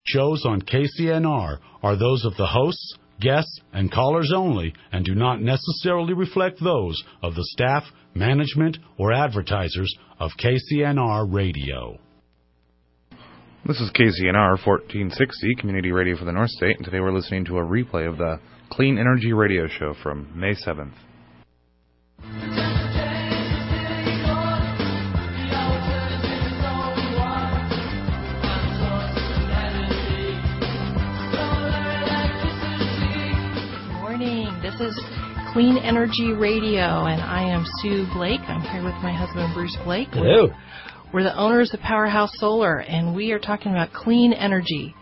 shows on KCNR are those of the hosts, guests, and callers only and do not necessarily reflect those of the staff, management, or advertisers of KCNR Radio. This is KCNR 1460, Community Radio for the North State, and today we're listening to a replay of the Clean Energy Radio Show from May 7th. This is Clean Energy Radio, and I am Sue Blake. I'm here with my husband, Bruce Blake. Hello. We're the owners of Powerhouse Solar, and we are talking about clean energy.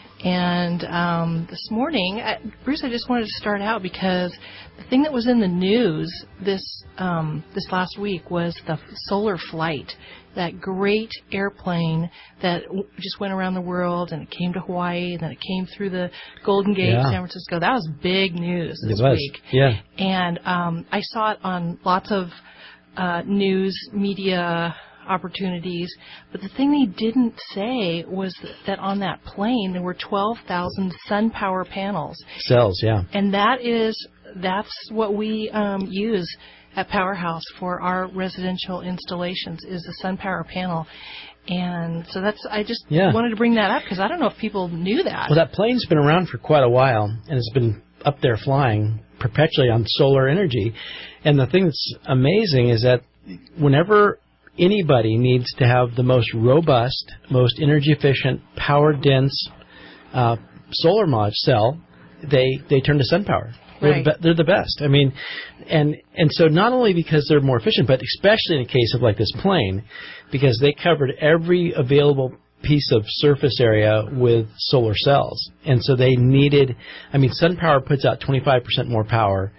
And this morning, Bruce, I just wanted to start out because the thing that was in the news this last week was the Solar Flight, that great airplane that just went around the world, and it came to Hawaii, and then it came through the Golden Gate, San Francisco. That was big news this week. Yeah. And I saw it on lots of news media opportunities, but the thing they didn't say was that on that plane there were 12,000 sun power panels. Cells, yeah. And that's what we use at Powerhouse for our residential installations is the sun power panel. And so I just wanted to bring that up because I don't know if people knew that. Well, that plane's been around for quite a while, and it's been up there flying perpetually on solar energy. And the thing that's amazing is that whenever anybody needs to have the most robust, most energy-efficient, power-dense solar mod cell, they turn to SunPower. Right. They're the best. I mean, and so not only because they're more efficient, but especially in a case of like this plane, because they covered every available piece of surface area with solar cells. And so they needed, SunPower puts out 25% more power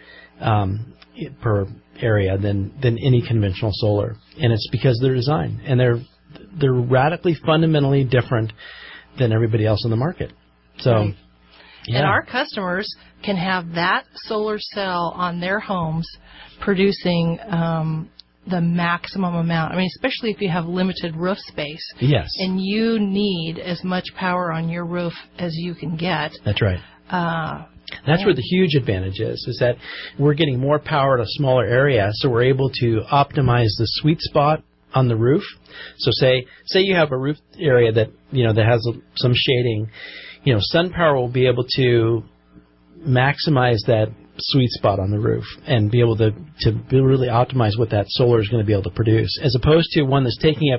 per area than any conventional solar. And it's because of their design. And they're radically, fundamentally different than everybody else in the market. So, right. And our customers can have that solar cell on their homes producing the maximum amount. Especially if you have limited roof space. Yes. And you need as much power on your roof as you can get. That's right. That's where the huge advantage is that we're getting more power at a smaller area, so we're able to optimize the sweet spot on the roof. So say you have a roof area that that has some shading, SunPower will be able to maximize that sweet spot on the roof and be able to really optimize what that solar is going to be able to produce, as opposed to one that's taking up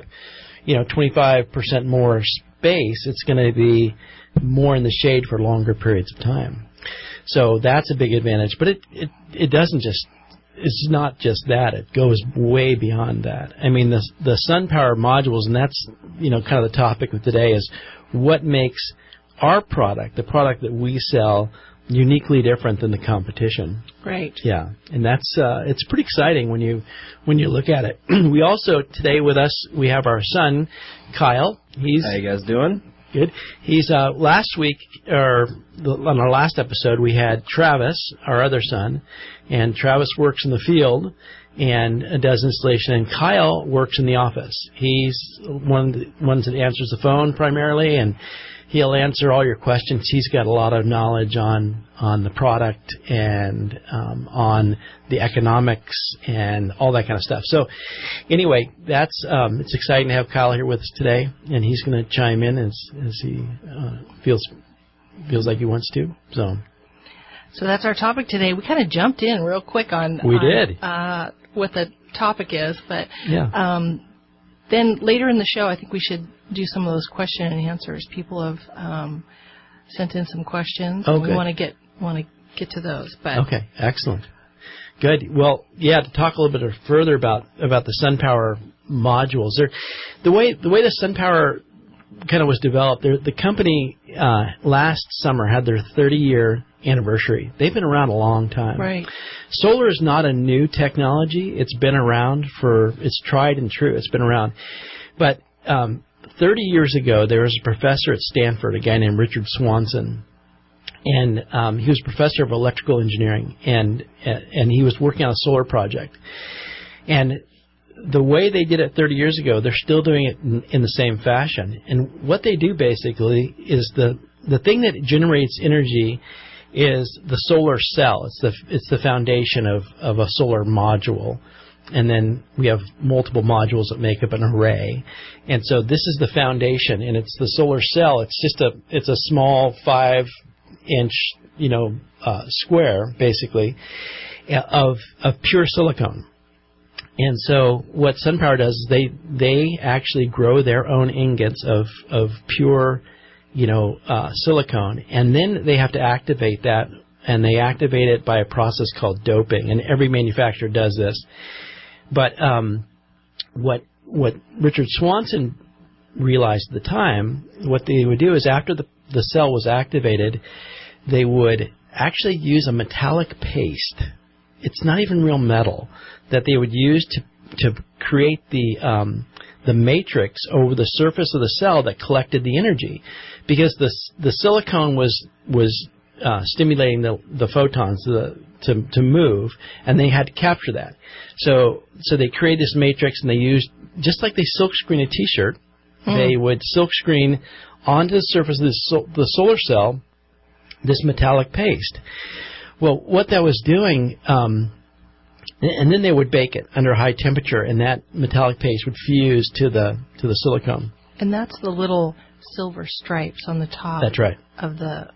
25% more space. It's going to be more in the shade for longer periods of time. So that's a big advantage. But it doesn't just, it's not just that. It goes way beyond that. The SunPower modules, and that's, kind of the topic of today, is what makes our product, the product that we sell, uniquely different than the competition. Right. Yeah. And that's, it's pretty exciting when you look at it. We also, today with us, we have our son, Kyle. How you guys doing? Good. He's last week, or on our last episode, we had Travis, our other son, and Travis works in the field and does installation, and Kyle works in the office. He's one of the ones that answers the phone primarily, and he'll answer all your questions. He's got a lot of knowledge on the product and on the economics and all that kind of stuff. So anyway, that's it's exciting to have Kyle here with us today, and he's going to chime in as he feels like he wants to. So that's our topic today. We kind of jumped in real quick on what the topic is, but then later in the show, I think we should do some of those question and answers. People have sent in some questions. Oh, we want to get to those. But okay, excellent, good. Well, to talk a little bit further about the SunPower modules. The way the SunPower kind of was developed. The company last summer had their 30-year anniversary. They've been around a long time. Right. Solar is not a new technology. It's been around it's tried and true. It's been around. But 30 years ago, there was a professor at Stanford, a guy named Richard Swanson, and he was a professor of electrical engineering, and he was working on a solar project. And the way they did it 30 years ago, they're still doing it in the same fashion. And what they do basically is the thing that generates energy is the solar cell. It's the foundation of a solar module. And then we have multiple modules that make up an array. And so this is the foundation, and it's the solar cell. It's a small 5-inch, square, basically, of pure silicon. And so what SunPower does is they actually grow their own ingots of pure, silicone, and then they have to activate that, and they activate it by a process called doping. And every manufacturer does this. But what Richard Swanson realized at the time, what they would do is after the cell was activated, they would actually use a metallic paste. It's not even real metal that they would use to create the matrix over the surface of the cell that collected the energy, because the silicone was stimulating the photons to move, and they had to capture that. So they created this matrix, and they used, just like they silkscreen a T-shirt, they would silkscreen onto the surface of the solar cell this metallic paste. Well, what that was doing, and then they would bake it under high temperature, and that metallic paste would fuse to the silicone. And that's the little silver stripes on the top. That's right. Of the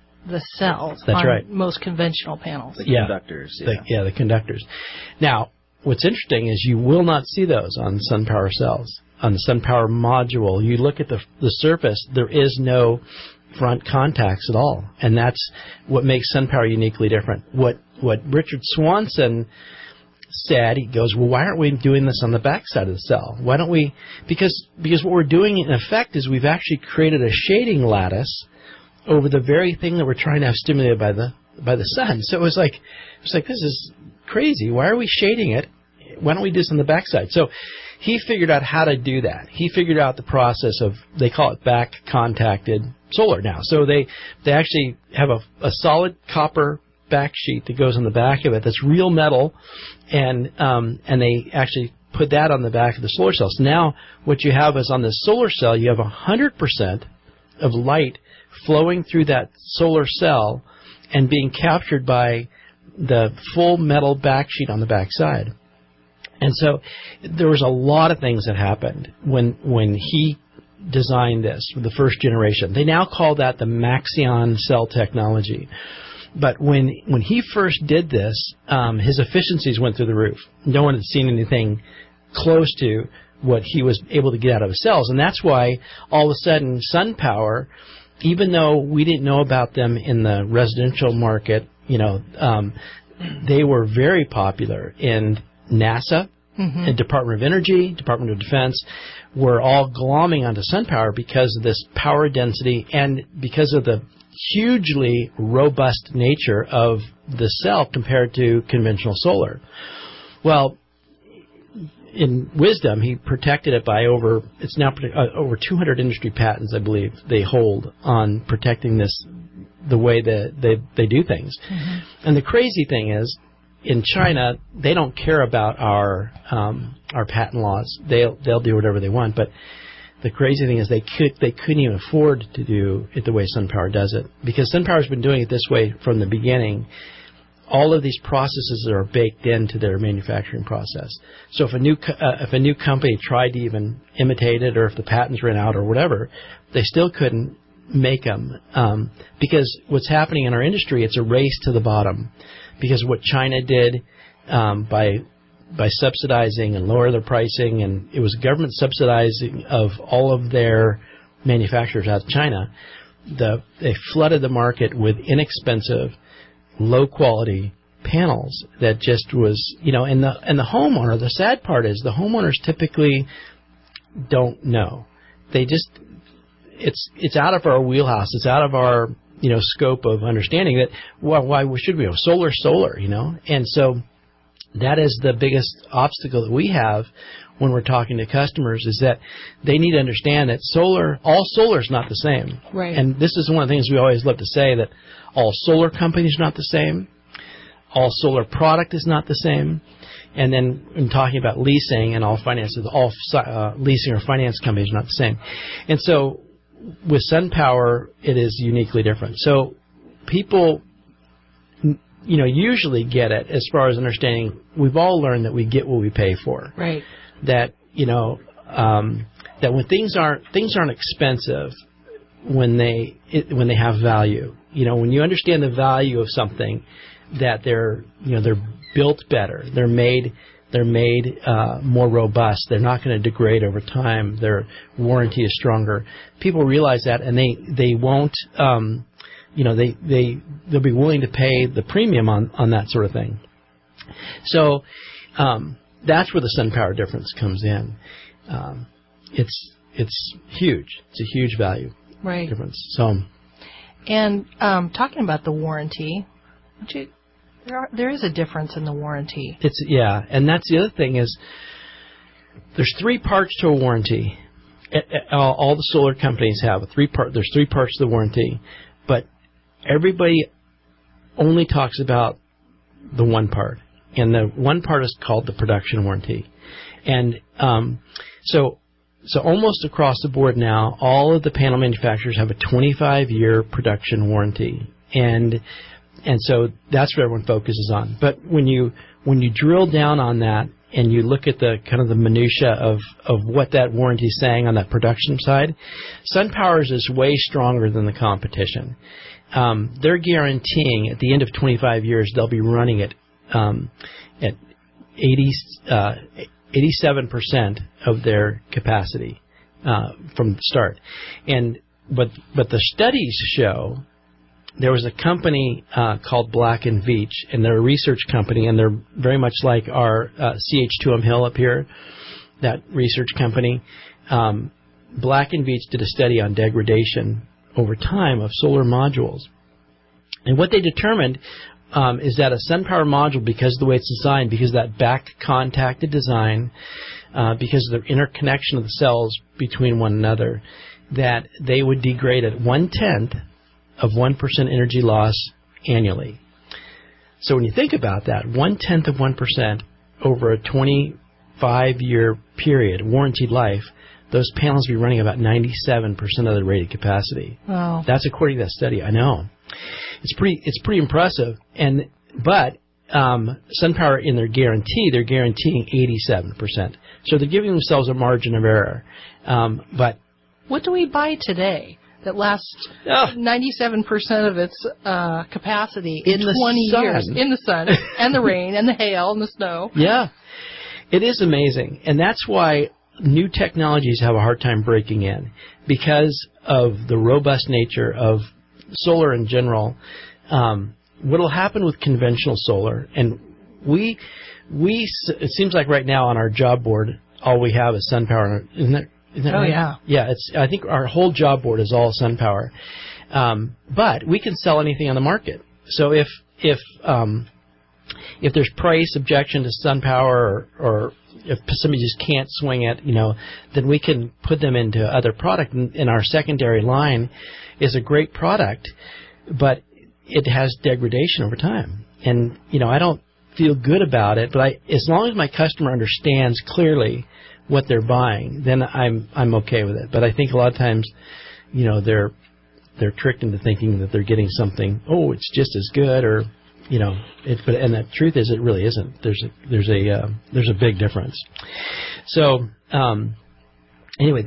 cells. That's on right. Most conventional panels. The conductors. The conductors. Now, what's interesting is you will not see those on SunPower cells. On the SunPower module, you look at the surface, there is no front contacts at all. And that's what makes SunPower uniquely different. What Richard Swanson said, he goes, well, why aren't we doing this on the back side of the cell? Why don't we? Because what we're doing in effect is we've actually created a shading lattice over the very thing that we're trying to have stimulated by the sun. So it was like this is crazy. Why are we shading it? Why don't we do this on the backside? So he figured out how to do that. He figured out the process of, they call it back contacted solar now. So they actually have a solid copper back sheet that goes on the back of it that's real metal, and they actually put that on the back of the solar cell. So now what you have is on the solar cell, you have 100% of light flowing through that solar cell and being captured by the full metal back sheet on the back side. And so there was a lot of things that happened when he designed this, the first generation. They now call that the Maxeon cell technology. But when he first did this, his efficiencies went through the roof. No one had seen anything close to what he was able to get out of his cells. And that's why all of a sudden SunPower, even though we didn't know about them in the residential market, they were very popular in NASA, and Department of Energy, Department of Defense, were all glomming onto SunPower because of this power density and because of the hugely robust nature of the cell compared to conventional solar. Well, in wisdom, he protected it by over 200 industry patents, I believe, they hold on protecting this, the way that they do things. And the crazy thing is, in China, they don't care about our patent laws. They'll do whatever they want. But the crazy thing is they couldn't even afford to do it the way SunPower does it, because SunPower's been doing it this way from the beginning. All of these processes are baked into their manufacturing process. So if a new company tried to even imitate it, or if the patents ran out or whatever, they still couldn't make them, because what's happening in our industry, it's a race to the bottom. Because what China did by subsidizing and lower their pricing, and it was government subsidizing of all of their manufacturers out of China, they flooded the market with inexpensive, low-quality panels that just was, and the homeowner, the sad part is the homeowners typically don't know. They just, it's out of our wheelhouse. It's out of our scope of understanding that, why should we have solar, and so that is the biggest obstacle that we have when we're talking to customers, is that they need to understand that all solar is not the same. Right. And this is one of the things we always love to say, that all solar companies are not the same. all solar product is not the same. And then in talking about leasing and all finances, all leasing or finance companies are not the same. And so with SunPower, it is uniquely different. So people, usually get it as far as understanding. We've all learned that we get what we pay for. Right. That, that when things aren't expensive, when they have value. When you understand the value of something, that they're built better, they're made more robust, they're not going to degrade over time, their warranty is stronger. People realize that, and they won't, they'll be willing to pay the premium on that sort of thing. So that's where the SunPower difference comes in. It's huge. It's a huge value difference. So, and talking about the warranty, there is a difference in the warranty. And that's the other thing is there's 3 parts to a warranty. All the solar companies have there's 3 parts to the warranty, but everybody only talks about the one part, and the one part is called the production warranty. And so almost across the board now, all of the panel manufacturers have a 25-year production warranty, and so that's what everyone focuses on. But when you drill down on that and you look at the kind of the minutia of what that warranty is saying on that production side, SunPower's is way stronger than the competition. They're guaranteeing at the end of 25 years they'll be running it at 87% of their capacity from the start. But the studies show, there was a company called Black & Veatch, and they're a research company, and they're very much like our CH2M Hill up here, that research company. Black & Veatch did a study on degradation over time of solar modules. And what they determined is that a SunPower module, because of the way it's designed, because of that back-contacted design, because of the interconnection of the cells between one another, that they would degrade at 1/10 of 1% energy loss annually. So when you think about that, 1/10 of 1% over a 25-year period, warranted life, those panels will be running about 97% of the rated capacity. Wow. That's according to that study. I know. It's pretty impressive. But SunPower, in their guarantee, they're guaranteeing 87%. So they're giving themselves a margin of error. But what do we buy today that lasts 97% of its capacity in 20 years? In the sun, and the rain, and the hail, and the snow. Yeah. It is amazing. And that's why new technologies have a hard time breaking in, because of the robust nature of solar in general. What will happen with conventional solar, and it seems like right now on our job board, all we have is SunPower. Isn't that right? Yeah. Yeah, I think our whole job board is all SunPower. But we can sell anything on the market. So if there's price objection to SunPower, or if somebody just can't swing it, then we can put them into other product. And our secondary line is a great product, but it has degradation over time. And, I don't feel good about it, but as long as my customer understands clearly what they're buying, then I'm okay with it. But I think a lot of times, they're tricked into thinking that they're getting something, it's just as good, or, and the truth is it really isn't. There's a big difference. So, anyway,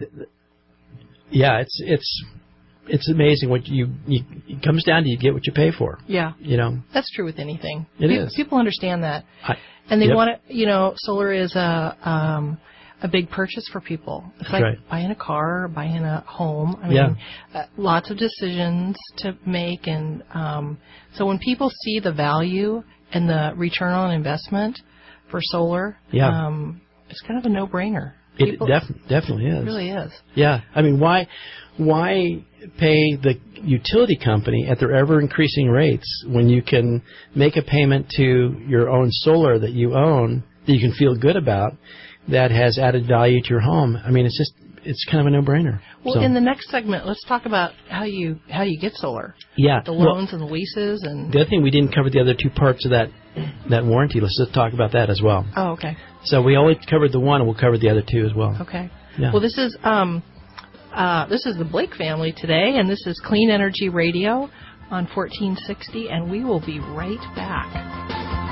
it's amazing what it comes down to. You get what you pay for. Yeah. That's true with anything. It is. People understand that. And they want it, solar is a big purchase for people. It's like buying a car or buying a home. I mean, lots of decisions to make. And so when people see the value and the return on investment for solar, it's kind of a no-brainer. It definitely is. It really is. Yeah. I mean, why pay the utility company at their ever-increasing rates when you can make a payment to your own solar that you own, that you can feel good about, that has added value to your home? I mean, it's kind of a no-brainer. Well, in the next segment, let's talk about how you get solar. Yeah. The loans and the leases. And the other thing, we didn't cover the other two parts of that warranty. Let's just talk about that as well. Oh, okay. So we only covered the one, and we'll cover the other two as well. Okay. Yeah. Well, this is the Blake family today, and this is Clean Energy Radio on 1460, and we will be right back.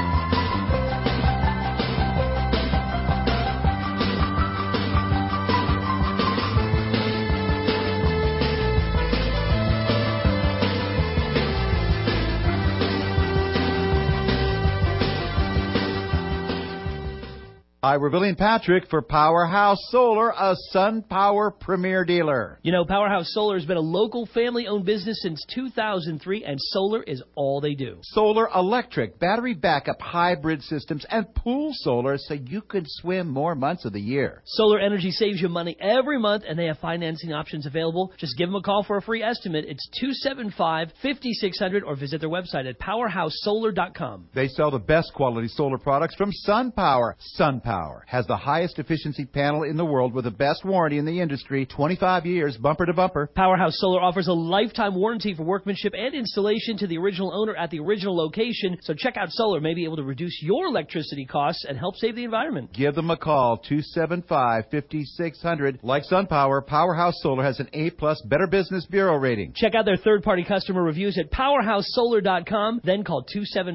Hi, we're Billy and Patrick for Powerhouse Solar, a SunPower premier dealer. You know, Powerhouse Solar has been a local family-owned business since 2003, and solar is all they do. Solar electric, battery backup, hybrid systems, and pool solar so you can swim more months of the year. Solar Energy saves you money every month, and they have financing options available. Just give them a call for a free estimate. It's 275-5600, or visit their website at powerhousesolar.com. They sell the best quality solar products from SunPower. SunPower has the highest efficiency panel in the world with the best warranty in the industry, 25 years, bumper to bumper. Powerhouse Solar offers a lifetime warranty for workmanship and installation to the original owner at the original location. So check out Solar, may be able to reduce your electricity costs and help save the environment. Give them a call, 275-5600. Like SunPower, Powerhouse Solar has an A-plus Better Business Bureau rating. Check out their third-party customer reviews at powerhousesolar.com. Then call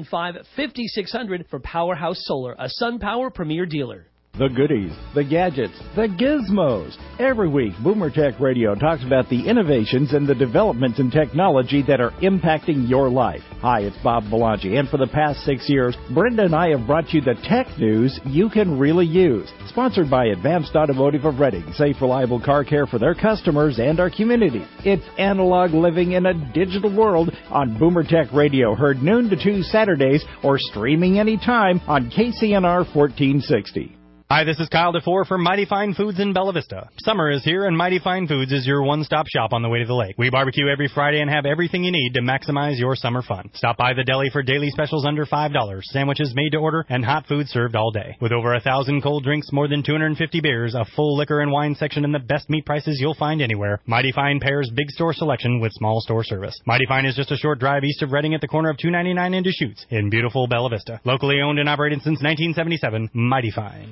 275-5600 for Powerhouse Solar, a SunPower premier dealer. The goodies, the gadgets, the gizmos. Every week, Boomer Tech Radio talks about the innovations and the developments in technology that are impacting your life. Hi, it's Bob Belangi, and for the past 6 years, Brenda and I have brought you the tech news you can really use. Sponsored by Advanced Automotive of Reading, safe, reliable car care for their customers and our community. It's analog living in a digital world on Boomer Tech Radio, heard noon to 2 Saturdays, or streaming anytime on KCNR 1460. Hi, this is Kyle DeFore from Mighty Fine Foods in Bella Vista. Summer is here, and Mighty Fine Foods is your one-stop shop on the way to the lake. We barbecue every Friday and have everything you need to maximize your summer fun. Stop by the deli for daily specials under $5, sandwiches made to order, and hot food served all day. With over 1,000 cold drinks, more than 250 beers, a full liquor and wine section, and the best meat prices you'll find anywhere, Mighty Fine pairs big store selection with small store service. Mighty Fine is just a short drive east of Reading at the corner of 299 and Deschutes in beautiful Bella Vista. Locally owned and operated since 1977, Mighty Fine.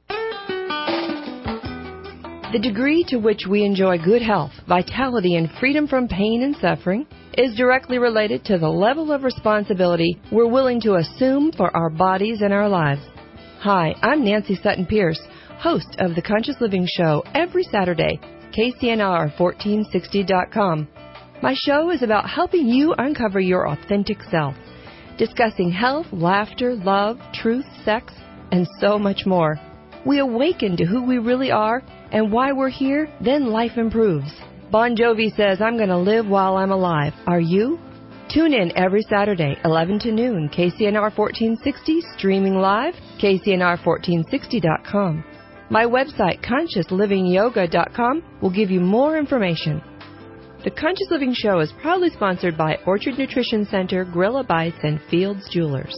The degree to which we enjoy good health, vitality, and freedom from pain and suffering is directly related to the level of responsibility we're willing to assume for our bodies and our lives. Hi, I'm Nancy Sutton Pierce, host of The Conscious Living Show every Saturday, KCNR1460.com. My show is about helping you uncover your authentic self, discussing health, laughter, love, truth, sex, and so much more. We awaken to who we really are and why we're here, then life improves. Bon Jovi says, I'm going to live while I'm alive. Are you? Tune in every Saturday, 11 to noon, KCNR 1460, streaming live, KCNR1460.com. My website, ConsciousLivingYoga.com, will give you more information. The Conscious Living Show is proudly sponsored by Orchard Nutrition Center, Gorilla Bites, and Fields Jewelers.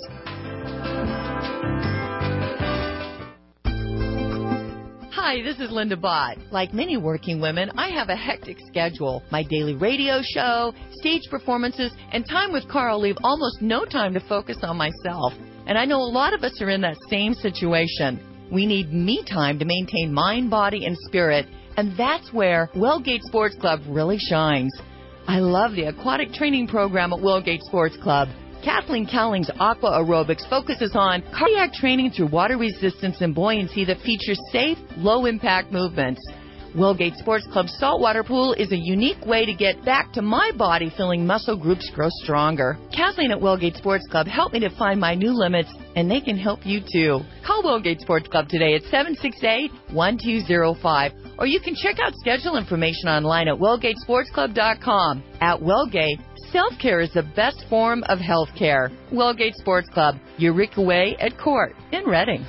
Hi, this is Linda Bott. Like many working women, I have a hectic schedule. My daily radio show, stage performances, and time with Carl leave almost no time to focus on myself. And I know a lot of us are in that same situation. We need me time to maintain mind, body, and spirit, and that's where Wellgate Sports Club really shines. I love the aquatic training program at Wellgate Sports Club. Kathleen Cowling's Aqua Aerobics focuses on cardiac training through water resistance and buoyancy that features safe, low-impact movements. Wellgate Sports Club's saltwater pool is a unique way to get back to my body feeling muscle groups grow stronger. Kathleen at Wellgate Sports Club helped me to find my new limits, and they can help you too. Call Wellgate Sports Club today at 768-1205, or you can check out schedule information online at wellgatesportsclub.com. At Wellgate, self-care is the best form of health care. Wellgate Sports Club, Eureka Way at Court in Reading.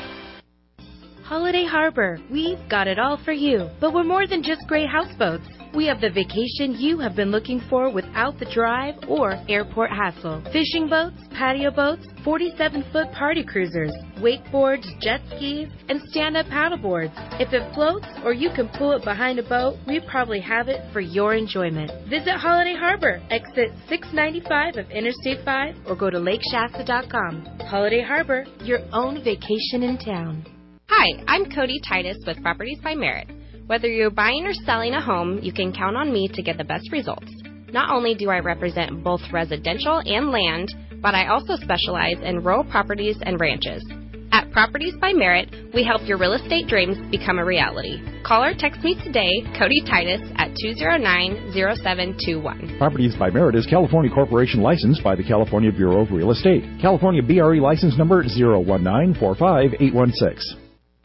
Holiday Harbor, we've got it all for you. But we're more than just great houseboats. We have the vacation you have been looking for without the drive or airport hassle. Fishing boats, patio boats, 47-foot party cruisers, wakeboards, jet skis, and stand-up paddleboards. If it floats or you can pull it behind a boat, we probably have it for your enjoyment. Visit Holiday Harbor, exit 695 of Interstate 5, or go to lakeshasta.com. Holiday Harbor, your own vacation in town. Hi, I'm Cody Titus with Properties by Merit. Whether you're buying or selling a home, you can count on me to get the best results. Not only do I represent both residential and land, but I also specialize in rural properties and ranches. At Properties by Merit, we help your real estate dreams become a reality. Call or text me today, Cody Titus, at 209-0721. Properties by Merit is California Corporation licensed by the California Bureau of Real Estate. California BRE license number 019-45816.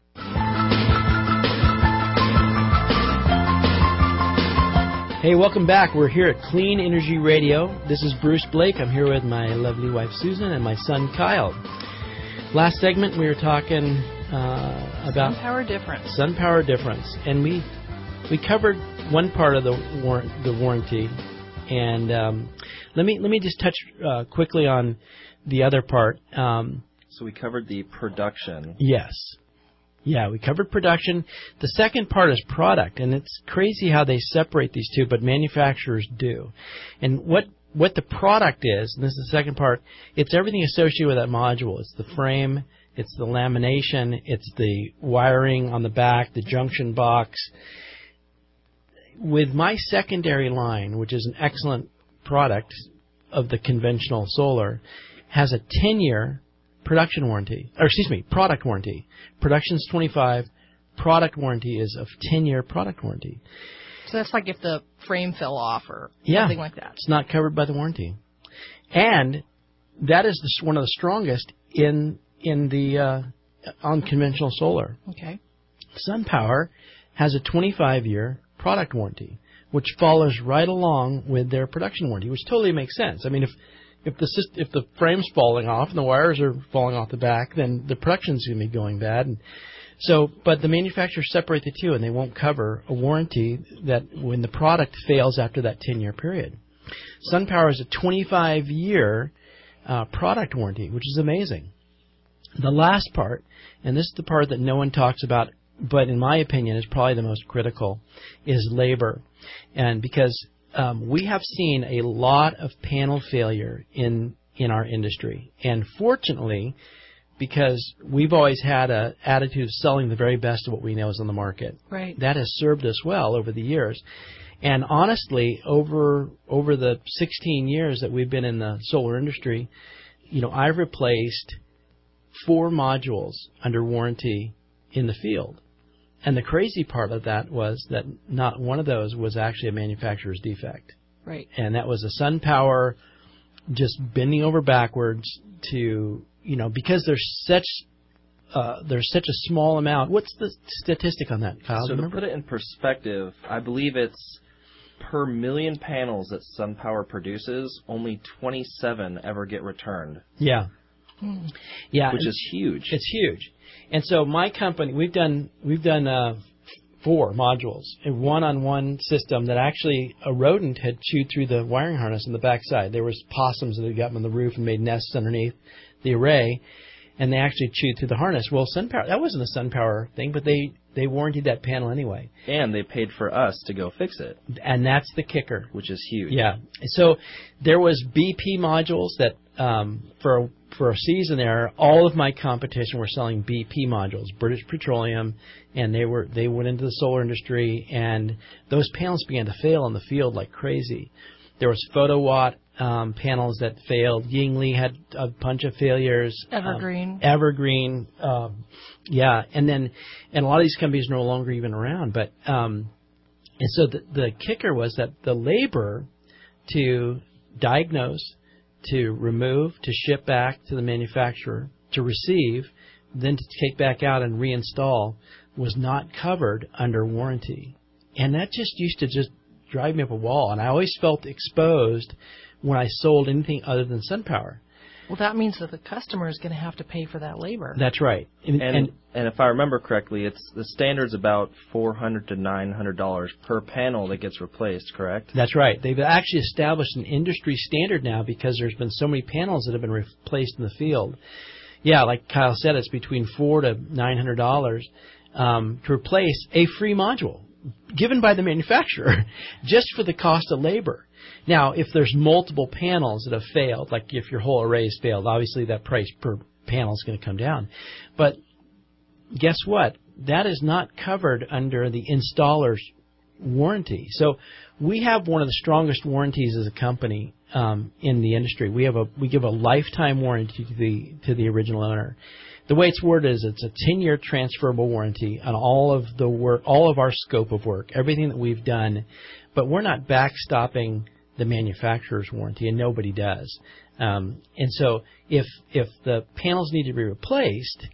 Hey, welcome back. We're here at Clean Energy Radio. This is Bruce Blake. I'm here with my lovely wife, Susan, and my son, Kyle. Last segment, we were talking about SunPower difference. SunPower difference. And we covered one part of the warranty. And let me just touch quickly on the other part. So we covered the production. Yes. Yeah, we covered production. The second part is product, and it's crazy how they separate these two, but manufacturers do. And what the product is, and this is the second part, it's everything associated with that module. It's the frame, it's the lamination, it's the wiring on the back, the junction box. With my secondary line, which is an excellent product of the conventional solar, has a 10-year product warranty. Production's 25, product warranty is a 10-year product warranty. So that's like if the frame fell off or something like that. It's not covered by the warranty. And that is one of the strongest in the on conventional solar. Okay. SunPower has a 25-year product warranty, which follows right along with their production warranty, which totally makes sense. I mean, if the frame's falling off and the wires are falling off the back, then the production's going to be going bad. And so, but the manufacturers separate the two, and they won't cover a warranty that when the product fails after that 10-year period. SunPower is a 25-year product warranty, which is amazing. The last part, and this is the part that no one talks about, but in my opinion is probably the most critical, is labor. And because we have seen a lot of panel failure in our industry. And fortunately, because we've always had an attitude of selling the very best of what we know is on the market. Right. That has served us well over the years. And honestly, over the 16 years that we've been in the solar industry, I've replaced 4 modules under warranty in the field. And the crazy part of that was that not one of those was actually a manufacturer's defect. Right. And that was a SunPower just bending over backwards to, because there's such a small amount. What's the statistic on that, Kyle? So to put it in perspective, I believe it's per million panels that SunPower produces, only 27 ever get returned. Yeah. Yeah. Which is huge. It's huge. And so my company, we've done 4 modules, and one-on-one system that actually a rodent had chewed through the wiring harness on the backside. There was possums that had gotten on the roof and made nests underneath the array, and they actually chewed through the harness. Well, SunPower, that wasn't a SunPower thing, but they warrantied that panel anyway. And they paid for us to go fix it. And that's the kicker. Which is huge. Yeah. So there was BP modules that for a season there, all of my competition were selling BP modules, British Petroleum, and they went into the solar industry, and those panels began to fail in the field like crazy. There was PhotoWatt panels that failed. Yingli had a bunch of failures. Evergreen. Yeah, and a lot of these companies are no longer even around. But and so the kicker was that the labor to diagnose, to remove, to ship back to the manufacturer, to receive, then to take back out and reinstall was not covered under warranty. And that just used to just drive me up a wall. And I always felt exposed when I sold anything other than SunPower. Well, that means that the customer is going to have to pay for that labor. That's right. And if I remember correctly, it's the standard's about $400 to $900 per panel that gets replaced, correct? That's right. They've actually established an industry standard now because there's been so many panels that have been replaced in the field. Yeah, like Kyle said, it's between $400 to $900 to replace a free module given by the manufacturer just for the cost of labor. Now, if there's multiple panels that have failed, like if your whole array has failed, obviously that price per panel is going to come down. But guess what? That is not covered under the installer's warranty. So we have one of the strongest warranties as a company in the industry. We give a lifetime warranty to the original owner. The way it's worded is it's a 10-year transferable warranty on all of the work, all of our scope of work, everything that we've done. But we're not backstopping the manufacturer's warranty, and nobody does. And so if the panels need to be replaced,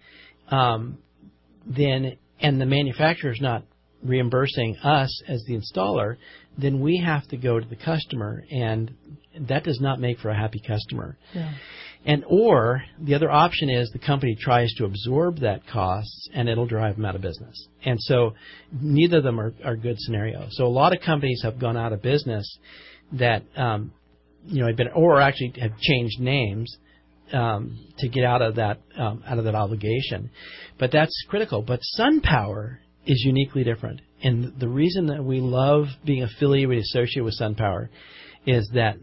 then and the manufacturer is not reimbursing us as the installer, then we have to go to the customer, and that does not make for a happy customer. Yeah. And or the other option is the company tries to absorb that cost, and it'll drive them out of business. And so neither of them are good scenarios. So a lot of companies have gone out of business that had been, or actually have changed names to get out of that obligation. But that's critical. But SunPower is uniquely different, and the reason that we love being affiliated, associated with SunPower, is that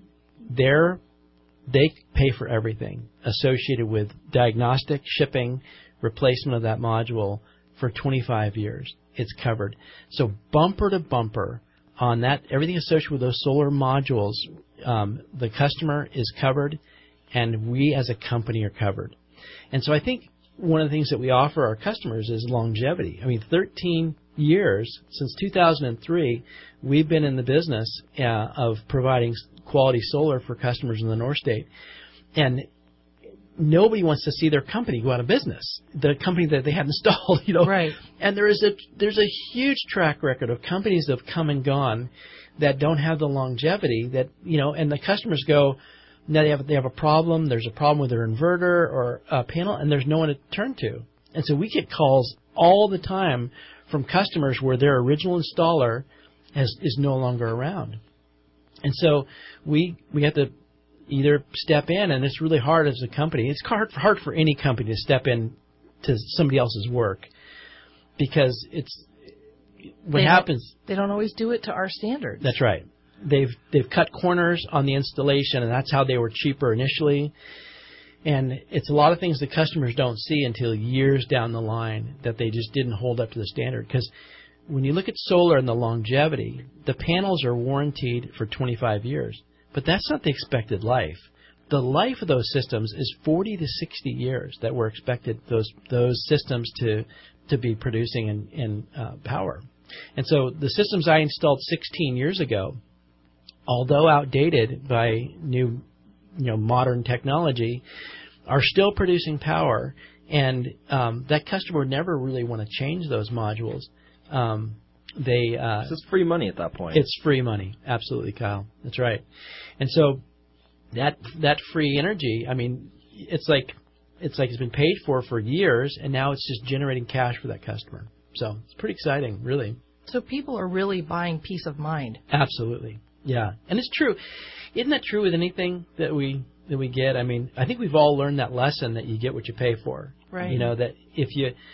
they pay for everything associated with diagnostic, shipping, replacement of that module for 25 years. It's covered. So bumper to bumper on that, everything associated with those solar modules, the customer is covered, and we as a company are covered. And so I think one of the things that we offer our customers is longevity. I mean, 13 years, since 2003, we've been in the business of providing quality solar for customers in the North State. And nobody wants to see their company go out of business, the company that they had installed, Right. And there's a huge track record of companies that have come and gone that don't have the longevity that, and the customers go, now they have a problem, there's a problem with their inverter or a panel, and there's no one to turn to. And so we get calls all the time from customers where their original installer is no longer around. And so we have to either step in, and it's really hard as a company. It's hard for any company to step in to somebody else's work because what happens. They don't always do it to our standards. That's right. They've cut corners on the installation, and that's how they were cheaper initially. And it's a lot of things the customers don't see until years down the line that they just didn't hold up to the standard. Because when you look at solar and the longevity, the panels are warranted for 25 years. But that's not the expected life. The life of those systems is 40 to 60 years that we're expected those systems to be producing in power. And so the systems I installed 16 years ago, although outdated by new modern technology, are still producing power, and that customer would never really want to change those modules. This is free money at that point. It's free money, absolutely, Kyle. That's right. And so that free energy, I mean, it's like it's been paid for years, and now it's just generating cash for that customer. So it's pretty exciting, really. So people are really buying peace of mind. Absolutely, yeah. And it's true. Isn't that true with anything that we get? I mean, I think we've all learned that lesson that you get what you pay for. Right. That if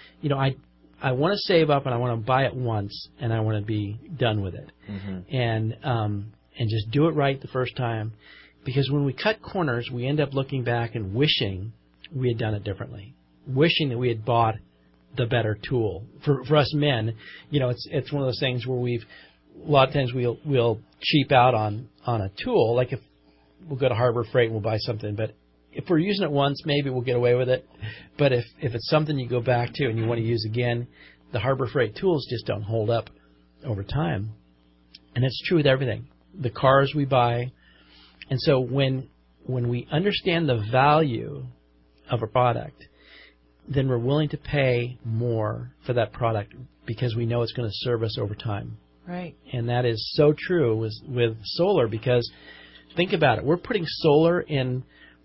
I want to save up and I want to buy it once and I want to be done with it, and just do it right the first time, because when we cut corners, we end up looking back and wishing we had done it differently, wishing that we had bought the better tool. For us men, it's one of those things where a lot of times we'll cheap out on a tool, like if we'll go to Harbor Freight and we'll buy something, but if we're using it once, maybe we'll get away with it. But if it's something you go back to and you want to use again, the Harbor Freight tools just don't hold up over time. And it's true with everything. The cars we buy. And so when we understand the value of a product, then we're willing to pay more for that product because we know it's going to serve us over time. Right. And that is so true with solar, because think about it. We're putting solar in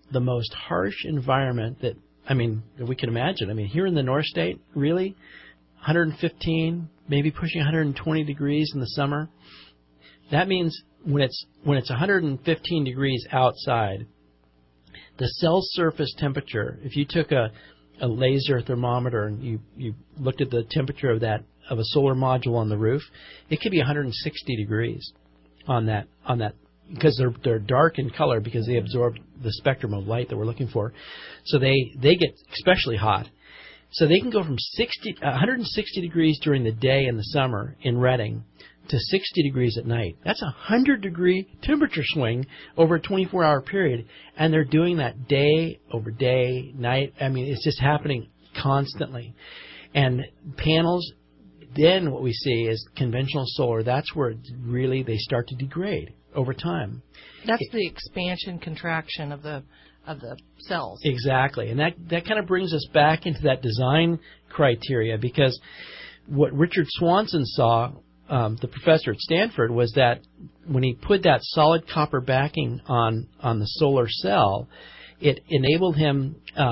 the most harsh environment that we can imagine. I mean, here in the North State, really, 115, maybe pushing 120 degrees in the summer. That means when it's 115 degrees outside, the cell surface temperature, if you took a laser thermometer and you looked at the temperature of a solar module on the roof, it could be 160 degrees on that because they're dark in color because they absorb the spectrum of light that we're looking for. So they get especially hot. So they can go from 160 degrees during the day in the summer in Redding to 60 degrees at night. That's a 100-degree temperature swing over a 24-hour period, and they're doing that day over day, night. I mean, it's just happening constantly. And panels, then what we see is conventional solar. That's where really they start to degrade over time. That's the expansion contraction of the cells. Exactly, and that kind of brings us back into that design criteria, because what Richard Swanson saw, the professor at Stanford, was that when he put that solid copper backing on the solar cell, it enabled him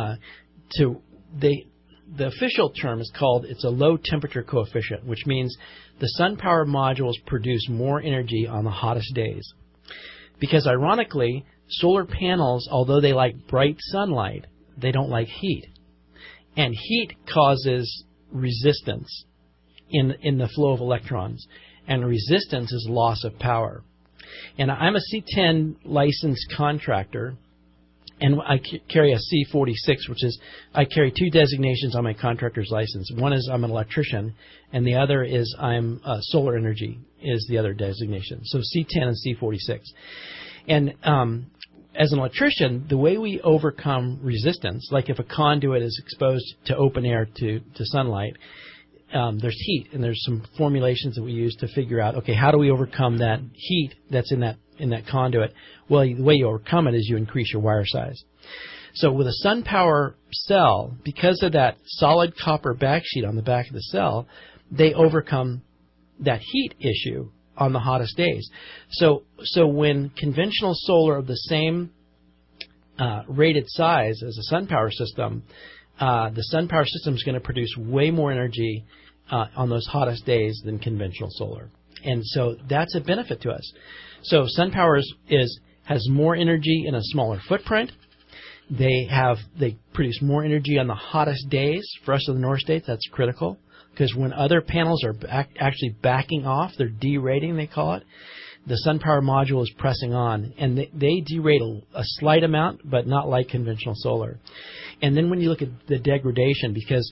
the official term is called, it's a low temperature coefficient, which means the SunPower modules produce more energy on the hottest days. Because ironically, solar panels, although they like bright sunlight, they don't like heat. And heat causes resistance in the flow of electrons. And resistance is loss of power. And I'm a C10 licensed contractor, and I carry a C46, which is, I carry two designations on my contractor's license. One is I'm an electrician, and the other is I'm solar energy is the other designation. So C10 and C46. And as an electrician, the way we overcome resistance, like if a conduit is exposed to open air to sunlight, there's heat, and there's some formulations that we use to figure out, okay, how do we overcome that heat that's in that conduit? Well, the way you overcome it is you increase your wire size. So with a SunPower cell, because of that solid copper backsheet on the back of the cell, they overcome that heat issue on the hottest days. So when conventional solar of the same rated size as a SunPower system, the SunPower system is going to produce way more energy on those hottest days than conventional solar. And so that's a benefit to us. So SunPower has more energy in a smaller footprint. They produce more energy on the hottest days. For us in the North States, that's critical, because when other panels are actually backing off, they're derating, they call it, the SunPower module is pressing on, and they derate a slight amount, but not like conventional solar. And then when you look at the degradation, because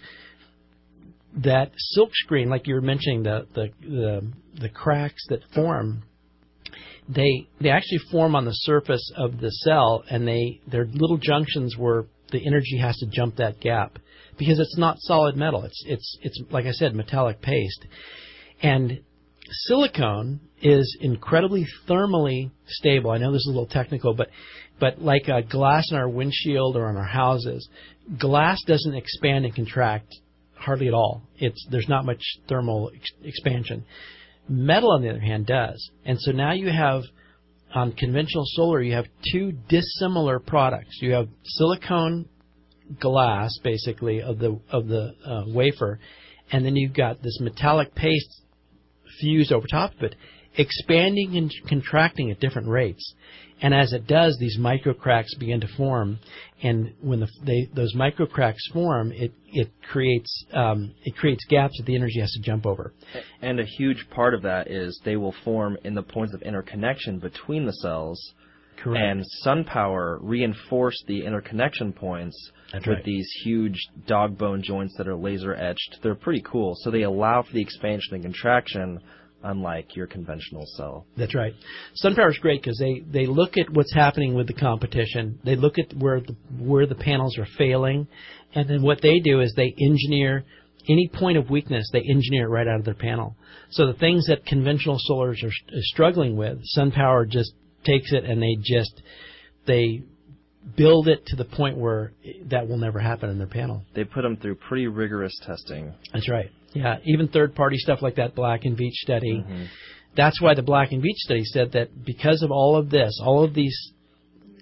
that silk screen, like you were mentioning, the cracks that form, they actually form on the surface of the cell, and they're little junctions where the energy has to jump that gap, because it's not solid metal. It's like I said, metallic paste. And silicone is incredibly thermally stable. I know this is a little technical, but like glass in our windshield or on our houses, glass doesn't expand and contract hardly at all. There's not much thermal expansion. Metal, on the other hand, does. And so now you have, on conventional solar, you have two dissimilar products. You have silicone glass, basically, of the wafer, and then you've got this metallic paste fused over top of it, expanding and contracting at different rates. And as it does, these microcracks begin to form, and when those microcracks form, it creates gaps that the energy has to jump over. And a huge part of that is they will form in the points of interconnection between the cells. Correct. And SunPower reinforced the interconnection points with these huge dog bone joints that are laser etched. They're pretty cool. So they allow for the expansion and contraction, unlike your conventional cell. That's right. SunPower is great because they look at what's happening with the competition. They look at where the panels are failing, and then what they do is they engineer any point of weakness. They engineer it right out of their panel. So the things that conventional solars are struggling with, SunPower just takes it and they build it to the point where that will never happen in their panel. They put them through pretty rigorous testing. That's right. Yeah, even third-party stuff like that Black & Veatch study. Mm-hmm. That's why the Black & Veatch study said that because of all of this, all of these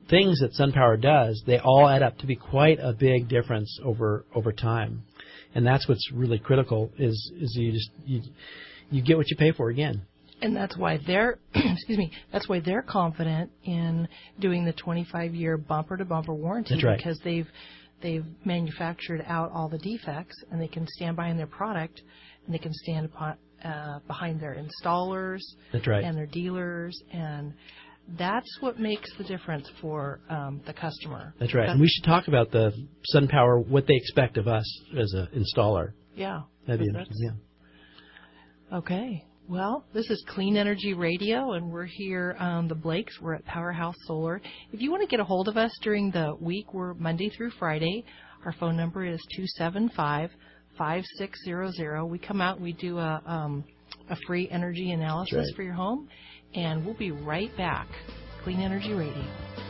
things that SunPower does, they all add up to be quite a big difference over time. And that's what's really critical is you get what you pay for again. And that's why they're that's why they're confident in doing the 25-year bumper-to-bumper warranty. That's right. Because they've manufactured out all the defects, and they can stand behind their product, and they can stand behind their installers. That's right. And their dealers, and that's what makes the difference for the customer. That's right. And we should talk about the SunPower, what they expect of us as an installer. Yeah. That'd be interesting. Yeah. Okay. Well, this is Clean Energy Radio, and we're here on the Blakes. We're at Powerhouse Solar. If you want to get a hold of us during the week, we're Monday through Friday. Our phone number is 275-5600. We come out and we do a free energy analysis for your home, and we'll be right back. Clean Energy Radio.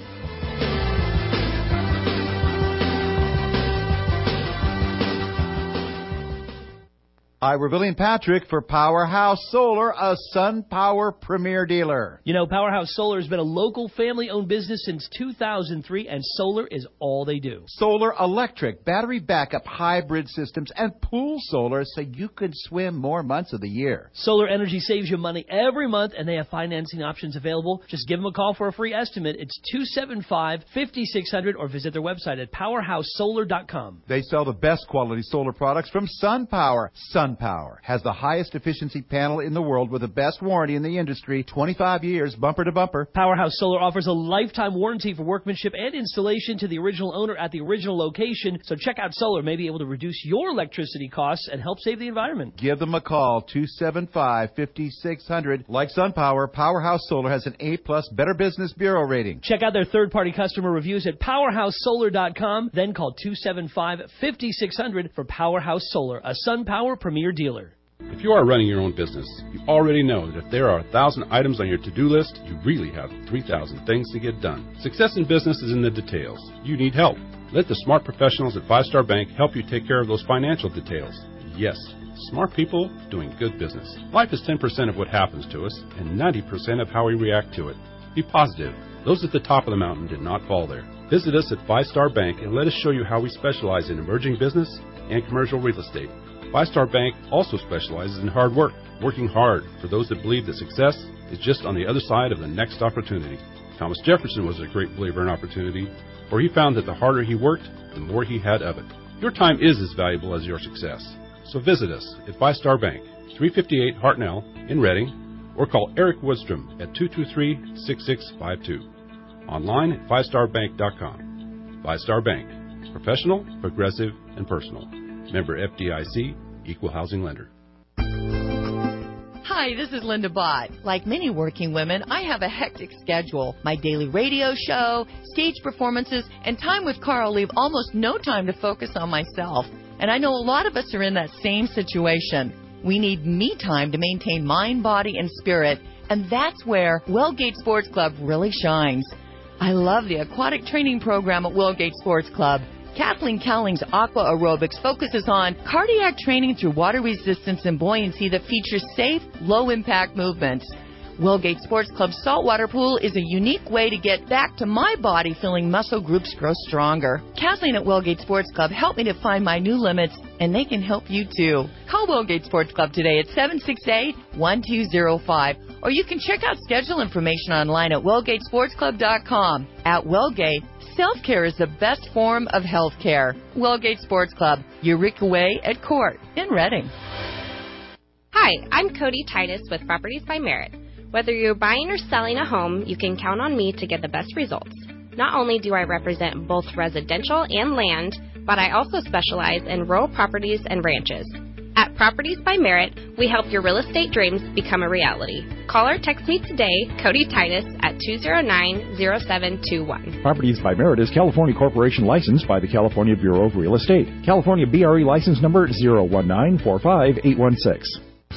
Hi, we're Billy and Patrick for Powerhouse Solar, a SunPower premier dealer. You know, Powerhouse Solar has been a local family-owned business since 2003, and solar is all they do. Solar, electric, battery backup, hybrid systems, and pool solar so you can swim more months of the year. Solar Energy saves you money every month, and they have financing options available. Just give them a call for a free estimate. It's 275-5600, or visit their website at powerhousesolar.com. They sell the best quality solar products from SunPower. SunPower has the highest efficiency panel in the world with the best warranty in the industry, 25 years bumper to bumper. Powerhouse Solar offers a lifetime warranty for workmanship and installation to the original owner at the original location. So check out Solar, may be able to reduce your electricity costs and help save the environment. Give them a call, 275-5600. Like SunPower, Powerhouse Solar has an A-plus Better Business Bureau rating. Check out their third-party customer reviews at powerhousesolar.com. Then call 275-5600 for Powerhouse Solar, a SunPower premier dealer. If you are running your own business, you already know that if there are 1,000 items on your to-do list, you really have 3,000 things to get done. Success in business is in the details. You need help. Let the smart professionals at 5 Star Bank help you take care of those financial details. Yes, smart people doing good business. Life is 10% of what happens to us and 90% of how we react to it. Be positive. Those at the top of the mountain did not fall there. Visit us at 5 Star Bank and let us show you how we specialize in emerging business and commercial real estate. 5 Star Bank also specializes in hard work, working hard for those that believe that success is just on the other side of the next opportunity. Thomas Jefferson was a great believer in opportunity, for he found that the harder he worked, the more he had of it. Your time is as valuable as your success. So visit us at 5 Star Bank, 358 Hartnell in Reading, or call Eric Woodstrom at 223-6652. Online at 5starbank.com. 5 Star Bank. Professional, progressive, and personal. Member FDIC, Equal Housing Lender. Hi, this is Linda Bott. Like many working women, I have a hectic schedule. My daily radio show, stage performances, and time with Carl leave almost no time to focus on myself. And I know a lot of us are in that same situation. We need me time to maintain mind, body, and spirit, and that's where Wellgate Sports Club really shines. I love the aquatic training program at Wellgate Sports Club. Kathleen Cowling's Aqua Aerobics focuses on cardiac training through water resistance and buoyancy that features safe, low-impact movements. Wellgate Sports Club's saltwater pool is a unique way to get back to my body feeling muscle groups grow stronger. Kathleen at Wellgate Sports Club helped me to find my new limits, and they can help you too. Call Wellgate Sports Club today at 768-1205, or you can check out schedule information online at wellgatesportsclub.com. At Wellgate, self-care is the best form of health care. Wellgate Sports Club, Eureka Way at Court in Reading. Hi, I'm Cody Titus with Properties by Merit. Whether you're buying or selling a home, you can count on me to get the best results. Not only do I represent both residential and land, but I also specialize in rural properties and ranches. At Properties by Merit, we help your real estate dreams become a reality. Call or text me today, Cody Titus, at 209-0721. Properties by Merit is California Corporation licensed by the California Bureau of Real Estate. California BRE license number 019-45816.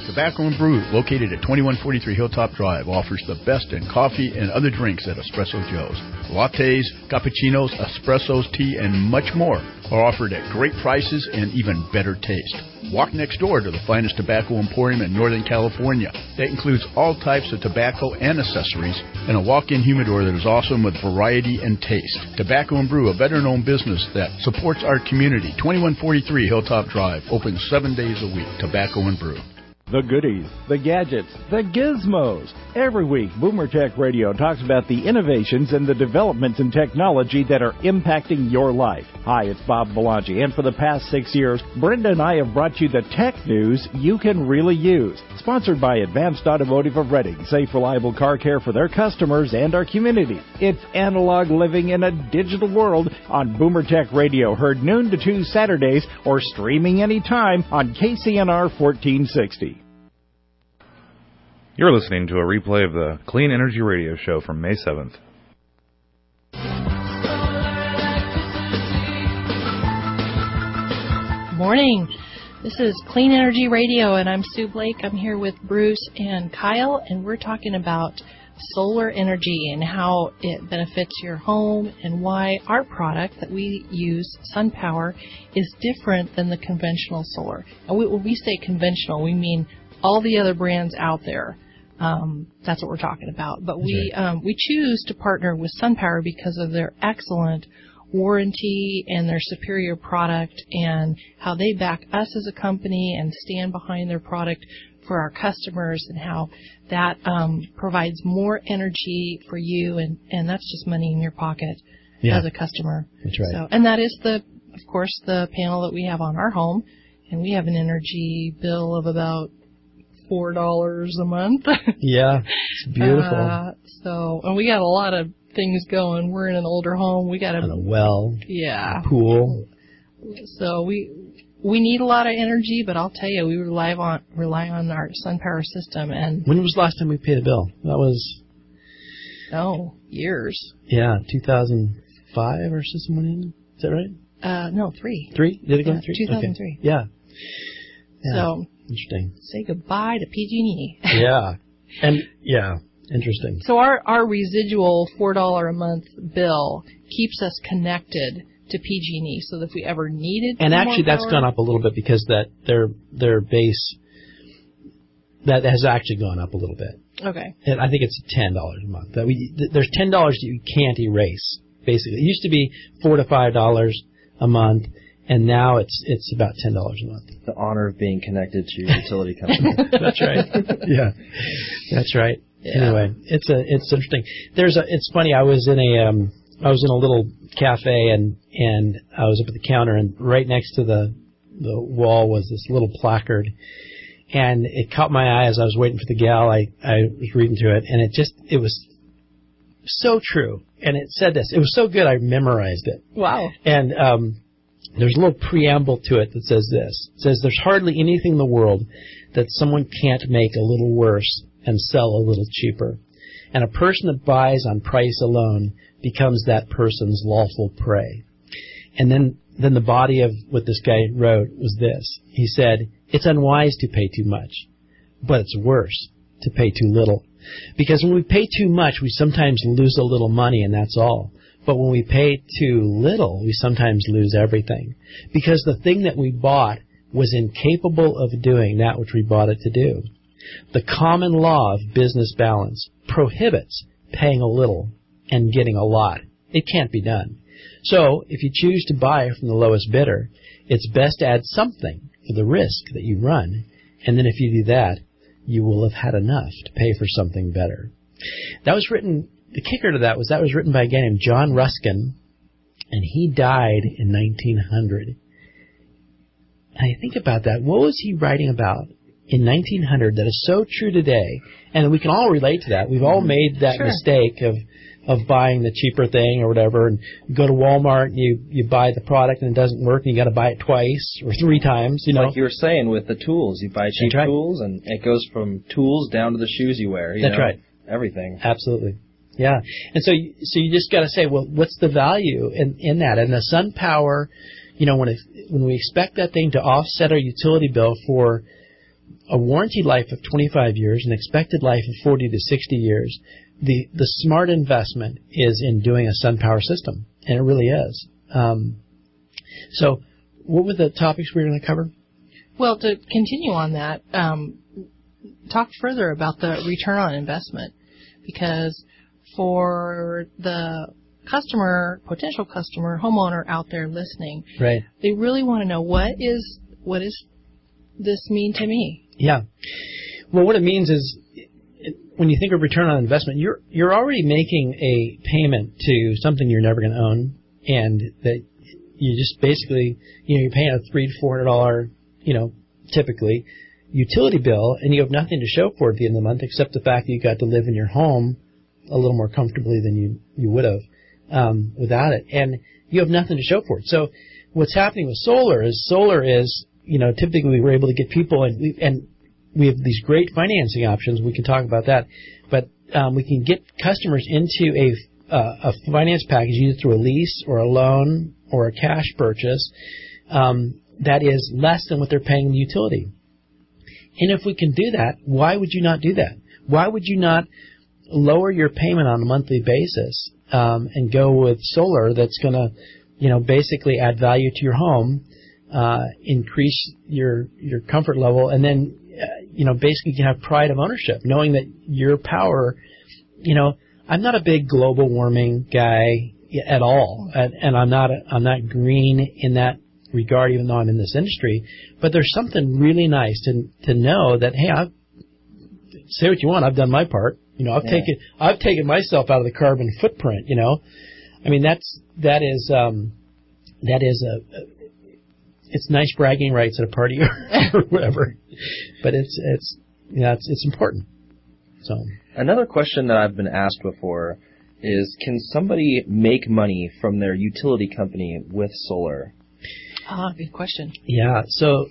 Tobacco and Brew, located at 2143 Hilltop Drive, offers the best in coffee and other drinks at Espresso Joe's. Lattes, cappuccinos, espressos, tea, and much more are offered at great prices and even better taste. Walk next door to the finest tobacco emporium in Northern California. That includes all types of tobacco and accessories, and a walk-in humidor that is awesome with variety and taste. Tobacco and Brew, a better-known business that supports our community. 2143 Hilltop Drive, open 7 days a week. Tobacco and Brew. The goodies, the gadgets, the gizmos. Every week, Boomer Tech Radio talks about the innovations and the developments in technology that are impacting your life. Hi, it's Bob Belangi, and for the past 6 years, Brenda and I have brought you the tech news you can really use. Sponsored by Advanced Automotive of Reading, safe, reliable car care for their customers and our community. It's analog living in a digital world on Boomer Tech Radio, heard noon to 2 Saturdays, or streaming anytime on KCNR 1460. You're listening to a replay of the Clean Energy Radio Show from May 7th. Morning. This is Clean Energy Radio, and I'm Sue Blake. I'm here with Bruce and Kyle, and we're talking about solar energy and how it benefits your home and why our product that we use, SunPower, is different than the conventional solar. And when we say conventional, we mean all the other brands out there. That's what we're talking about. But we choose to partner with SunPower because of their excellent warranty and their superior product and how they back us as a company and stand behind their product for our customers, and how that provides more energy for you, and that's just money in your pocket as a customer. That's right. So, and that is of course, the panel that we have on our home, and we have an energy bill of about $4 a month. Yeah, it's beautiful. And we got a lot of things going. We're in an older home. We got a well, a pool. So we need a lot of energy, but I'll tell you, we rely on our SunPower system. And when was the last time we paid a bill? That was years. Yeah, 2005 or something. Is that right? No, 3. 3? Did it go 3? 2003. Okay. Yeah. So interesting. Say goodbye to PG&E. Yeah. And interesting. So our residual $4 a month bill keeps us connected to PG&E, so that if we ever needed and actually that's gone up a little bit because that their base that has actually gone up a little bit. Okay. And I think it's $10 a month. There's $10 that you can't erase. Basically, it used to be $4 to $5 a month. And now it's about $10 a month. The honor of being connected to your utility company. That's right. Yeah, that's right. Yeah. Anyway, it's interesting. It's funny. I was in a little cafe and I was up at the counter, and right next to the wall was this little placard, and it caught my eye as I was waiting for the gal. I was reading through it, and it was so true. And it said this. It was so good I memorized it. Wow. And there's a little preamble to it that says this. It says, there's hardly anything in the world that someone can't make a little worse and sell a little cheaper. And a person that buys on price alone becomes that person's lawful prey. And then the body of what this guy wrote was this. He said, it's unwise to pay too much, but it's worse to pay too little. Because when we pay too much, we sometimes lose a little money, and that's all. But when we pay too little, we sometimes lose everything. Because the thing that we bought was incapable of doing that which we bought it to do. The common law of business balance prohibits paying a little and getting a lot. It can't be done. So, if you choose to buy from the lowest bidder, it's best to add something for the risk that you run. And then if you do that, you will have had enough to pay for something better. That was written... The kicker to that was written by a guy named John Ruskin, and he died in 1900. And I think about that. What was he writing about in 1900 that is so true today? And we can all relate to that. We've all made that mistake of buying the cheaper thing or whatever, and you go to Walmart and you buy the product and it doesn't work, and you got to buy it twice or 3 times. Like you were saying with the tools, you buy cheap tools, and it goes from tools down to the shoes you wear. That's right. Everything. Absolutely. Yeah, and so you just got to say, well, what's the value in that? And the SunPower, when we expect that thing to offset our utility bill for a warranty life of 25 years, an expected life of 40 to 60 years, the smart investment is in doing a SunPower system, and it really is. So what were the topics we were going to cover? Well, to continue on that, talk further about the return on investment, because for the potential customer, homeowner out there listening, right, they really want to know what is this mean to me? Yeah. Well, what it means is, when you think of return on investment, you're already making a payment to something you're never going to own, and that you just basically, you're paying a $300 to $400, typically, utility bill, and you have nothing to show for it at the end of the month except the fact that you got to live in your home a little more comfortably than you would have without it, and you have nothing to show for it. So what's happening with solar is typically we're able to get people, and we have these great financing options. We can talk about that, but we can get customers into a finance package either through a lease or a loan or a cash purchase that is less than what they're paying the utility. And if we can do that, why would you not do that? Why would you not lower your payment on a monthly basis and go with solar that's going to, basically add value to your home, increase your comfort level, and then, basically you can have pride of ownership, knowing that your power, I'm not a big global warming guy at all, and I'm not green in that regard, even though I'm in this industry. But there's something really nice to know that, hey, say what you want, I've done my part. I've taken myself out of the carbon footprint. I mean that is it's nice bragging rights at a party or whatever, but it's important. So another question that I've been asked before is, can somebody make money from their utility company with solar? Good question. Yeah. So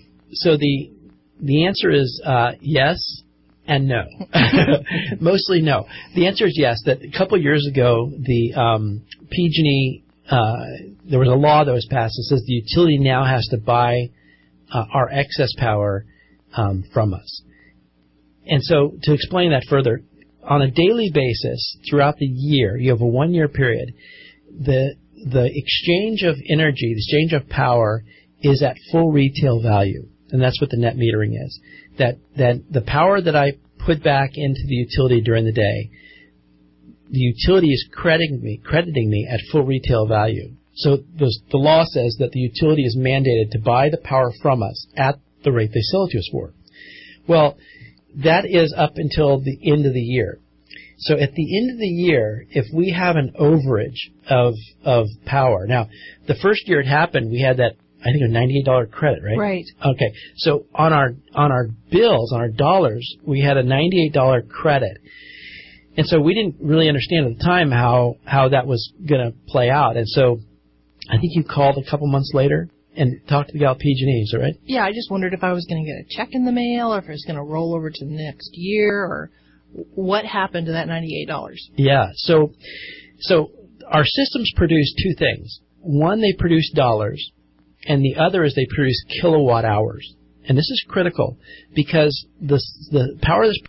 the answer is yes and no. Mostly no. The answer is yes. That a couple of years ago, the PG&E, there was a law that was passed that says the utility now has to buy our excess power from us. And so to explain that further, on a daily basis throughout the year, you have a 1-year period, the exchange of energy, the exchange of power is at full retail value. And that's what the net metering is. That the power that I put back into the utility during the day, the utility is crediting me at full retail value. So the law says that the utility is mandated to buy the power from us at the rate they sell it to us for. Well, that is up until the end of the year. So at the end of the year, if we have an overage of power, now the first year it happened, we had that, I think, a $98 credit, right? Right. Okay. So on our bills, on our dollars, we had a $98 credit. And so we didn't really understand at the time how that was going to play out. And so I think you called a couple months later and talked to the gal at PG&E, is that right? Yeah, I just wondered if I was going to get a check in the mail or if it was going to roll over to the next year, or what happened to that $98. Yeah. So our systems produce two things. One, they produce dollars, and the other is they produce kilowatt hours. And this is critical because the power that's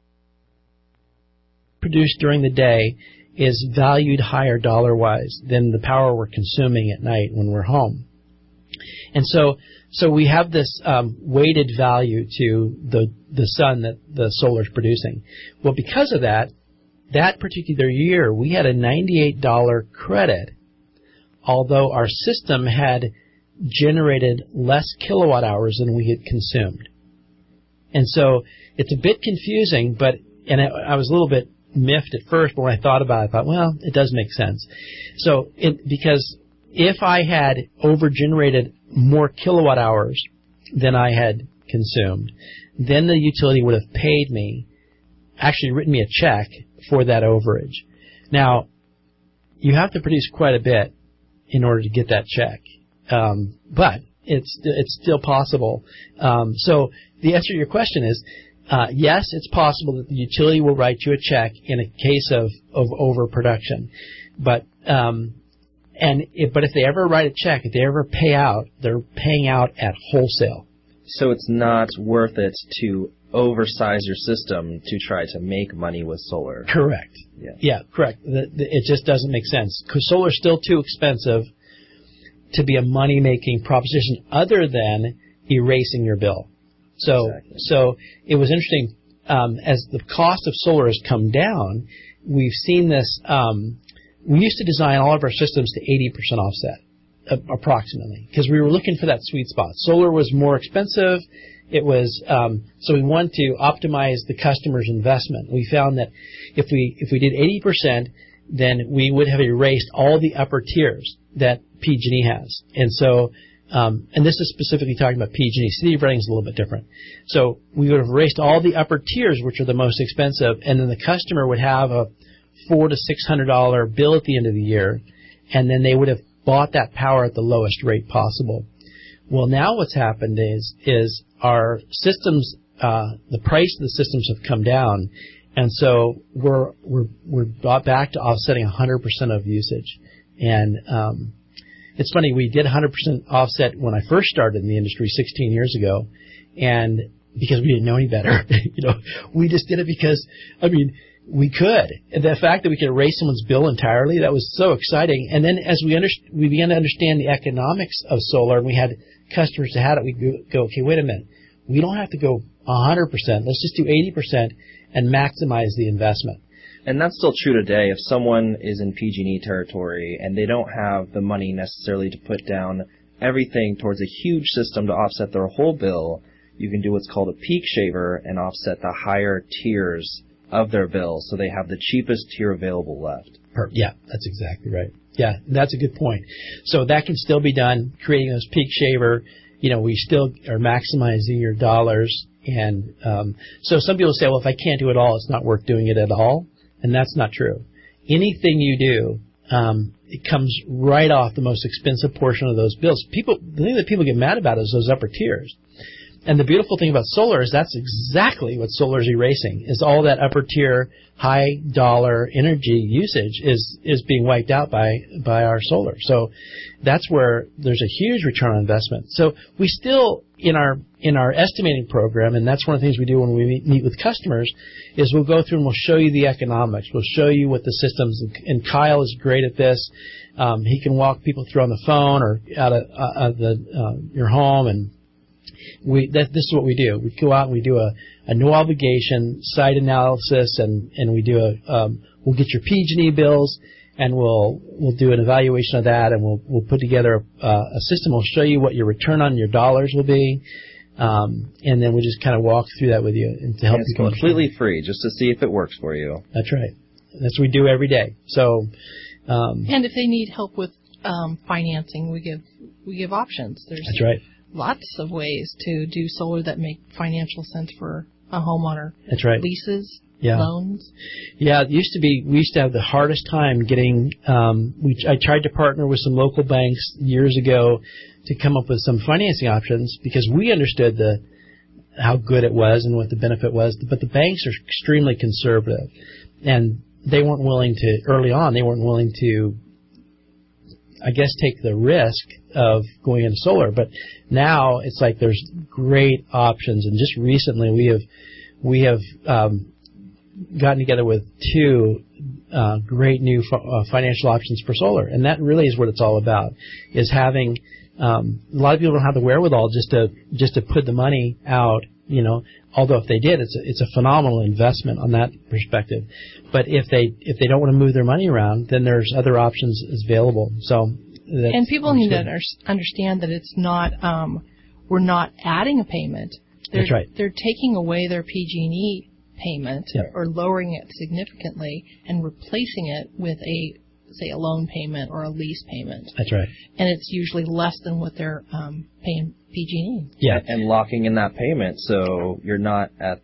produced during the day is valued higher dollar-wise than the power we're consuming at night when we're home. And so we have this weighted value to the sun that the solar is producing. Well, because of that particular year, we had a $98 credit, although our system had generated less kilowatt hours than we had consumed. And so it's a bit confusing, and I was a little bit miffed at first, but when I thought about it, I thought, well, it does make sense. So because if I had over-generated more kilowatt hours than I had consumed, then the utility would have paid me, actually written me a check for that overage. Now, you have to produce quite a bit in order to get that check, but it's still possible. So the answer to your question is, yes, it's possible that the utility will write you a check in a case of overproduction, but if they ever write a check, if they ever pay out, they're paying out at wholesale. So it's not worth it to oversize your system to try to make money with solar. Correct. Yeah, correct. It just doesn't make sense because solar is still too expensive to be a money-making proposition other than erasing your bill. So it was interesting as the cost of solar has come down. We've seen this. We used to design all of our systems to 80% offset, approximately, because we were looking for that sweet spot. Solar was more expensive. It was so we wanted to optimize the customer's investment. We found that if we did 80%, then we would have erased all the upper tiers that PG&E has. And so, and this is specifically talking about PG&E. City of Reading is a little bit different. So we would have erased all the upper tiers, which are the most expensive, and then the customer would have a $400 to $600 bill at the end of the year, and then they would have bought that power at the lowest rate possible. Well, now what's happened is our systems, the price of the systems have come down, and so we're brought back to offsetting 100% of usage. And it's funny, we did 100% offset when I first started in the industry 16 years ago, and because we didn't know any better, we just did it because, we could. And the fact that we could erase someone's bill entirely, that was so exciting. And then as we began to understand the economics of solar, and we had customers that had it, we'd go, okay, wait a minute. We don't have to go 100%. Let's just do 80% and maximize the investment. And that's still true today. If someone is in PG&E territory and they don't have the money necessarily to put down everything towards a huge system to offset their whole bill, you can do what's called a peak shaver and offset the higher tiers of their bill, so they have the cheapest tier available left. Yeah, that's exactly right. Yeah, that's a good point. So that can still be done, creating those peak shaver. We still are maximizing your dollars. And so some people say, well, if I can't do it all, it's not worth doing it at all. And that's not true. Anything you do, it comes right off the most expensive portion of those bills. The thing that people get mad about is those upper tiers. And the beautiful thing about solar is that's exactly what solar is erasing, is all that upper tier, high dollar energy usage is being wiped out by our solar. So that's where there's a huge return on investment. So we still, in our estimating program, and that's one of the things we do when we meet with customers, is we'll go through and we'll show you the economics. We'll show you what the systems, and Kyle is great at this. He can walk people through on the phone or out of your home, and this is what we do. We go out and we do a no obligation site analysis, and we do we'll get your PG&E bills, and we'll do an evaluation of that, and we'll put together a system. We'll show you what your return on your dollars will be, and then we'll just kind of walk through that with you and to help you. It's completely free, just to see if it works for you. That's right. That's what we do every day. So, and if they need help with financing, we give options. That's right. Lots of ways to do solar that make financial sense for a homeowner. That's right. Leases, yeah. Loans. Yeah, we used to have the hardest time getting, I tried to partner with some local banks years ago to come up with some financing options because we understood how good it was and what the benefit was, but the banks are extremely conservative, and they weren't willing to, early on, I guess, take the risk of going into solar. But now it's like there's great options, and just recently we have gotten together with two great new financial options for solar, and that really is what it's all about. Is having a lot of people don't have the wherewithal just to put the money out. Although if they did, it's a phenomenal investment on that perspective. But if they don't want to move their money around, then there's other options available. So and people need to understand that it's not we're not adding a payment. That's right. They're taking away their PG&E payment or lowering it significantly and replacing it with a loan payment or a lease payment. That's right. And it's usually less than what they're paying PG&E. Yeah. And locking in that payment, so you're not at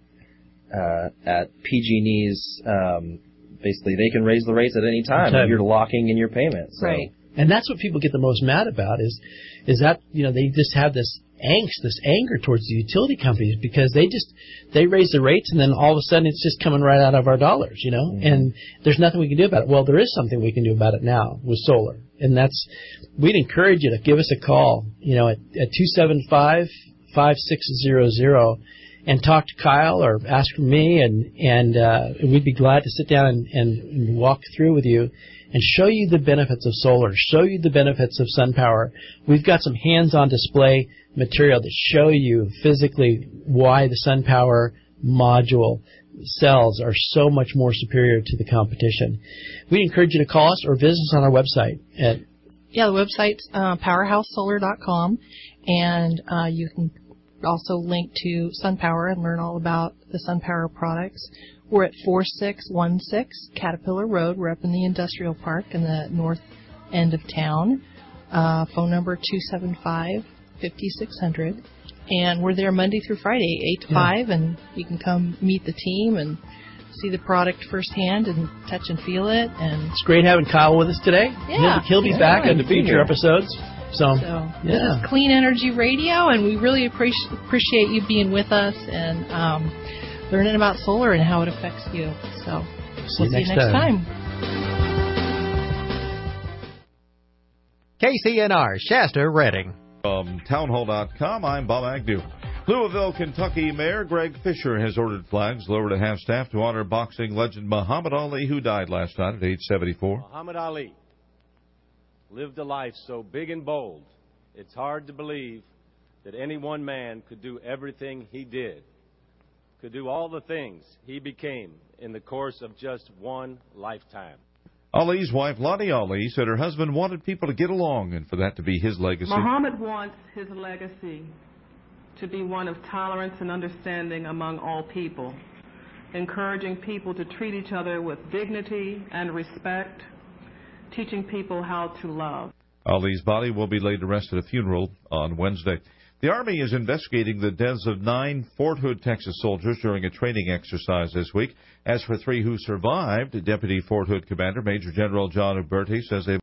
PG&E's. Basically, they can raise the rates at any time. You're locking in your payment. So. Right. And that's what people get the most mad about is that they just have this angst, this anger towards the utility companies because they raise the rates and then all of a sudden it's just coming right out of our dollars, Mm-hmm. And there's nothing we can do about it. Well, there is something we can do about it now with solar, and we'd encourage you to give us a call, at 5600 and talk to Kyle or ask for me, and we'd be glad to sit down and walk through with you and show you the benefits of solar, show you the benefits of SunPower. We've got some hands-on display material to show you physically why the SunPower module cells are so much more superior to the competition. We'd encourage you to call us or visit us on our website. The website's powerhousesolar.com, and you can also link to SunPower and learn all about the SunPower products. We're at 4616 Caterpillar Road. We're up in the industrial park in the north end of town. Phone number 275-5600. And we're there Monday through Friday, 8 to 5, and you can come meet the team and see the product firsthand and touch and feel it. And it's great having Kyle with us today. Yeah. He'll be back in the future episodes. So this is Clean Energy Radio, and we really appreciate you being with us and learning about solar and how it affects you. So we'll see you next time. KCNR, Shasta, Redding. From townhall.com, I'm Bob Agnew. Louisville, Kentucky Mayor Greg Fisher has ordered flags lowered at half-staff to honor boxing legend Muhammad Ali, who died last night at age 74. Muhammad Ali lived a life so big and bold, it's hard to believe that any one man could do everything he did, could do all the things he became in the course of just one lifetime. Ali's wife, Lottie Ali, said her husband wanted people to get along and for that to be his legacy. Muhammad wants his legacy to be one of tolerance and understanding among all people, encouraging people to treat each other with dignity and respect, teaching people how to love. Ali's body will be laid to rest at a funeral on Wednesday. The Army is investigating the deaths of 9 Fort Hood, Texas soldiers during a training exercise this week. As for 3 who survived, Deputy Fort Hood Commander Major General John Uberti says they